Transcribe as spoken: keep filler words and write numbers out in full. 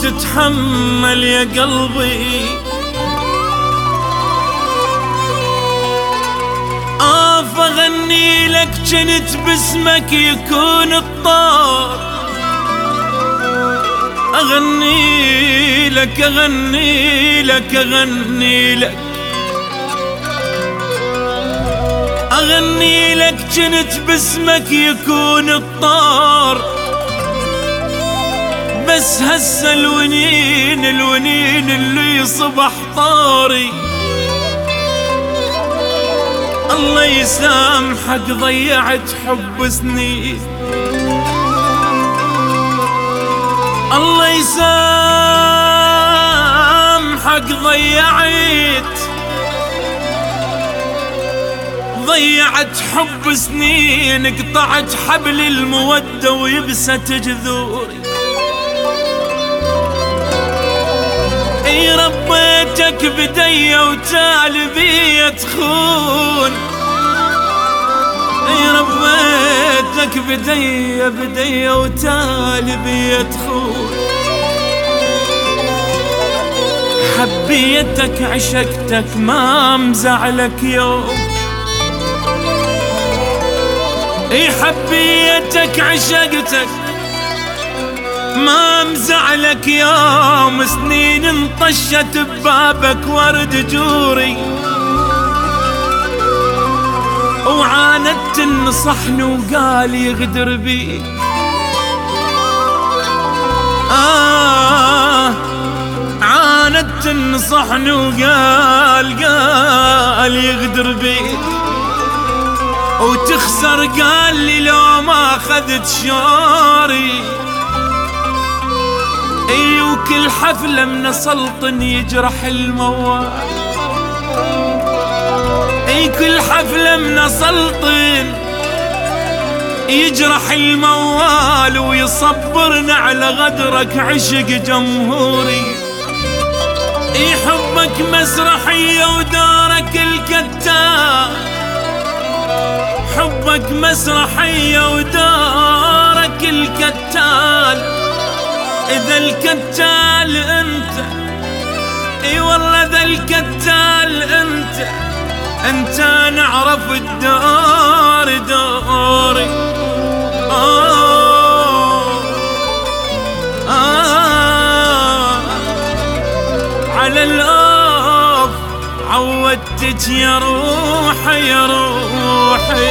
تتحمل يا قلبي. آف أغني لك جنت باسمك يكون الطار، أغني لك أغني لك أغني لك أغني لك جنت باسمك يكون الطار. بس هسه الونين الونين اللي صبح طاري، الله يسامحك ضيعت حب سنين، الله يسامحك ضيعت ضيعت حب سنين، قطعت حبل المودة ويبست جذوري. اي ربيتك بدية وتالي بيا تخون، اي ربيتك بدية بدية وتالي بيا تخون. حبيتك عشقتك ما مزعلك يوم، اي حبيتك عشقتك ما مزعلك يوم. سنين انطشت ببابك ورد جوري، وعاندت تنصحني وقال يغدر بي. آه عاندت تنصحني وقال قال يغدر بي، وتخسر قال لي لو ما اخذت شوري. اي وكل حفلة من سلطن يجرح الموال، اي كل حفلة من سلطن يجرح الموال، ويصبرنا على غدرك عشق جمهوري. اي حبك مسرحية ودارك الكتاب، حبك مسرحية ودارك الكتال. إذا الكتال أنت، إي والله إذا الكتال أنت، أنت نعرف الدار دوري. آه آه على الأوف عودتك يا روحي يا روحي.